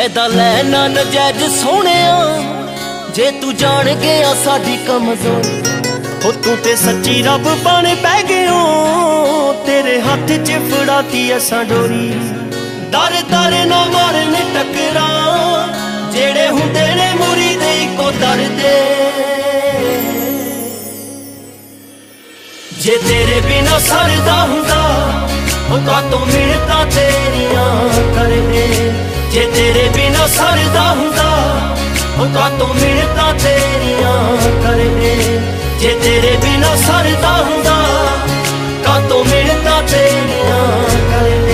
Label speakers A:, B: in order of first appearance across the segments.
A: ਫਾਇਦਾ ਲੈ ਨਾ ਨਜਾਇਜ਼ ਸੋਹਣਿਆ, ਜੇ ਤੂੰ ਜਾਣ ਗਿਆ ਸਾਡੀ ਕਮਜ਼ੋਰੀ। ਹੋ ਤੂੰ ਤੇ ਸੱਚੀ ਰੱਬ ਬਣ ਪੈ ਗਿਓ, ਤੇਰੇ ਹੱਥ 'ਚ ਫੜਾਤੀ ਅਸਾਂ ਡੋਰੀ। ਦਰ ਦਰ ਨਾ ਮਾਰਨ ਟੱਕਰਾਂ, ਜਿਹੜੇ ਹੁੰਦੇ ਨੇ ਮੁਰੀਦ ਇੱਕੋ ਦਰ ਦੇ। ਜੇ ਤੇਰੇ ਬਿਨਾ ਸਰਦਾ ਹੁੰਦਾ, ਉਹ ਕਾਤੋਂ ਮਿਹਨਤਾਂ ਤੇਰੀਆਂ ਕਰਦੇ। ਜੇ ਤੇਰੇ ਬਿਨਾ ਸਰਦਾ ਹੁੰਦਾ, ਉਹ ਕਾਤੋਂ ਮਿਹਨਤਾਂ ਤੇਰੀਆਂ ਕਰਦੇ। ਜੇ ਤੇਰੇ ਬਿਨਾ ਸਰਦਾ ਹੁੰਦਾ, ਕਾਤੋਂ ਮਿਹਨਤਾਂ ਤੇਰੀਆਂ ਕਰਦੇ।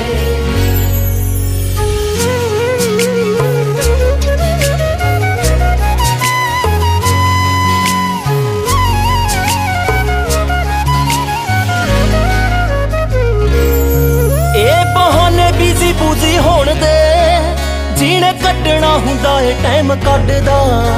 A: ਬਿਜ਼ੀ ਬੂਜ਼ੀ ਹੋਣ ਦੇ, ਜੀਣੇ ਕੱਢਣਾ ਹੁੰਦਾ ਏ ਟਾਈਮ ਕੱਢਦਾ।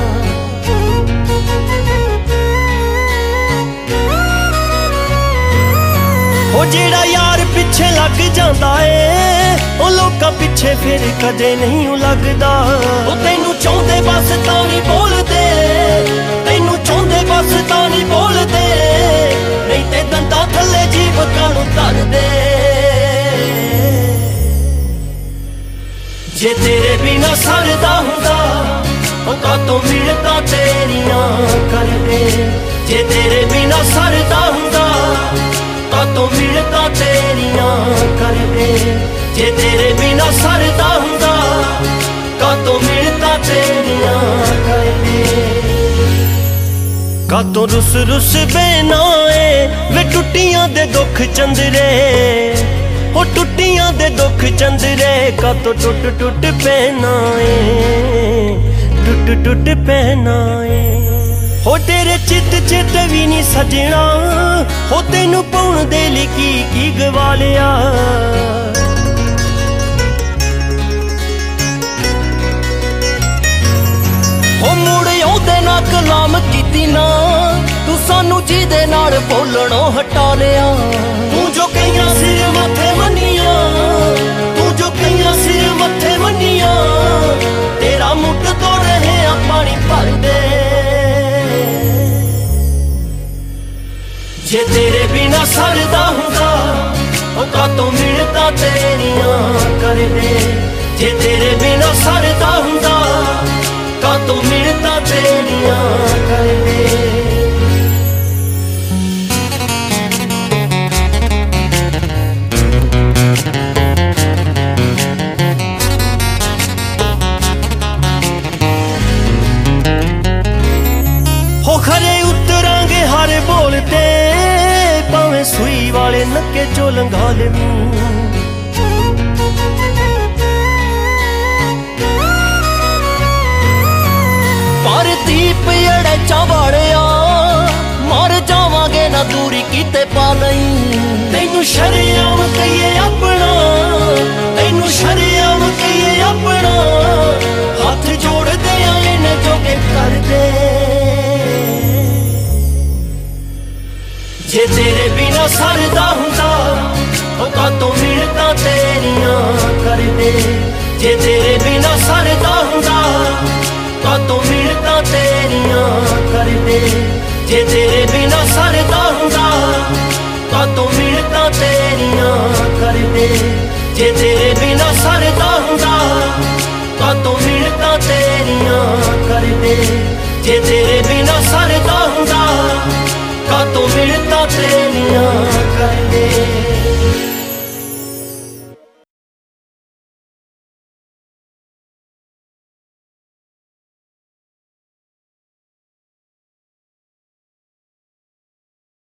A: ਉਹ ਜਿਹੜਾ ਯਾਰ ਪਿੱਛੇ ਲੱਗ ਜਾਂਦਾ ਏ, ਉਹ ਲੋਕਾਂ ਪਿੱਛੇ ਫਿਰ ਕਦੇ ਨਹੀਂ ਲੱਗਦਾ। ਉਹ ਤੈਨੂੰ ਚਾਹੁੰਦੇ ਬਸ ਤਾਂ ਨਹੀਂ ਬੋਲਦੇ, ਤੈਨੂੰ ਚਾਹੁੰਦੇ ਬਸ ਤਾਂ ਨਹੀਂ ਬੋਲਦੇ, ਨਹੀਂ ਤੇ ਦੰਦਾਂ ਥੱਲੇ ਜੀਭ ਕਾਹਨੂੰ ਧਰਦੇ। ਜੇ ਤੇਰੇ ਬਿਨਾ ਸਰਦਾ ਹੁੰਦਾ, ਉਹ ਕਾਤੋਂ ਮਿਹਨਤਾਂ ਤੇਰੀਆਂ ਕਰਦੇ। ਜੇ ਤੇਰੇ ਬਿਨਾ ਸਰਦਾ ਹੁੰਦਾ, ਕਾਤੋਂ ਮਿਹਨਤਾਂ ਤੇਰੀਆਂ ਕਰਦੇ। ਜੇ ਤੇਰੇ ਬਿਨਾ ਸਰਦਾ ਹੁੰਦਾ, ਕਾਤੋਂ ਮਿਹਨਤਾਂ ਤੇਰੀਆਂ ਕਰਦੇ। ਕਾਤੋਂ ਰੁੱਸ ਰੁੱਸ ਬਹਿਨਾ ਏ ਵੇ ਟੁੱਟੀਆਂ ਦੇ ਦੁੱਖ ਚੰਦਰੇ। ਉਹ ਟੁੱਟੀਆਂ ਦੇ ਦੁੱਖ ਚੰਦਰੇ, ਕਾਤੋਂ ਟੁੱਟ ਟੁੱਟ ਪੈਣਾ ਏ, ਟੁੱਟ ਟੁੱਟ ਪੈਣਾ ਏ। ਹੋ ਤੇਰੇ ਚਿੱਤ ਚਿੱਤ ਵੀ ਨਹੀਂ ਸਜਣਾ, ਹੋ ਤੈਨੂੰ ਪਾਉਣ ਦੇ ਲਈ ਕੀ ਗਵਾ ਲਿਆ। ਹੋ ਮੁੜ ਉਹਦੇ ਨਾਲ ਕਲਾਮ ਕੀਤੀ ਨਾ, ਤੂੰ ਸਾਨੂੰ ਜਿਹਦੇ ਨਾਲ ਬੋਲਣੋਂ ਹਟਾ ਲਿਆ। ਤੂੰ ਜੋ ਕਈਆਂ ਸਿਰ ਮੱਥੇ ਮੰਨੀਆਂ, ਤੂੰ ਜੋ ਕਈਆਂ ਸਿਰ ਮੱਥੇ ਮੰਨੀਆਂ, ਤੇਰਾ ਮੁੱਢ ਤੋੜ ਰਹੇ ਆ ਪਾਣੀ ਭਰਦੇ। ਜੇ ਤੇਰੇ ਬਿਨਾ ਸਰਦਾ ਹੁੰਦਾ, ਉਹ ਕਾਤੋਂ ਮਿਹਨਤਾਂ ਤੇਰੀਆਂ ਕਰਦੇ। ਜੇ ਤੇਰੇ ਬਿਨਾ ਸਰਦਾ ਹੁੰਦਾ, ਕਾਤੋਂ ਮਿਹਨਤਾਂ ਤੇਰੀਆਂ ਕਰਦੇ। ਹੋ ਖਰੇ ਉਤਰਾਂਗੇ ਹਰ ਬੋਲ ਤੇ, ਭਾਵੇਂ ਸੂਈ ਵਾਲੇ ਨੱਕੇ ਚੋਂ ਲੰਘਾ ਲਵੀਂ। ਪਰ ਦੀਪ ਅੜੇ ਚਾਵੜਿਆ, ਮਰ ਜਾਵਾਂਗੇ ਨਾ ਦੂਰੀ ਕਿਤੇ ਪਾ ਲਈ। ਤੈਨੂੰ ਸ਼ਰੇਆਮ ਕਹੀਏ ਆਪਣਾ, ਤੈਨੂੰ ਸ਼ਰੇਆਮ ਕਹੀਏ ਆਪਣਾ, ਹੱਥ ਜੋੜਦੇ ਆਏ ਨੇ ਜੋਗੇ ਕਰਦੇ। ਜੇ ਤੇਰੇ ਬਿਨਾ ਸਰਦਾ ਹੁੰਦਾ, ਉਹ ਕਾਤੋਂ ਮਿਹਨਤਾਂ ਤੇਰੀਆਂ ਕਰਦੇ। ਜੇ ਤੇਰੇ ਬਿਨਾ ਸਰਦਾ ਹੁੰਦਾ, ਕਾਤੋਂ ਮਿਹਨਤਾਂ ਤੇਰੀਆਂ ਕਰਦੇ। ਜੇ ਤੇਰੇ ਬਿਨਾ ਸਰਦਾ ਹੁੰਦਾ, ਕਾਤੋਂ ਮਿਹਨਤਾਂ ਤੇਰੀਆਂ ਕਰਦੇ। ਜੇ ਤੇਰੇ ਬਿਨਾ ਸਰਦਾ ਹੁੰਦਾ, ਕਾਤੋਂ ਮਿਹਨਤਾਂ ਤੇਰੀਆਂ ਕਰਦੇ। ਜੇ ਤੇਰੇ ਬਿਨਾ ਸਰਦਾ ਹੁੰਦਾ, ਕਾਤੋਂ ਮਿਹਨਤਾਂ ਤੇਰੀਆਂ ਕਰਦੇ।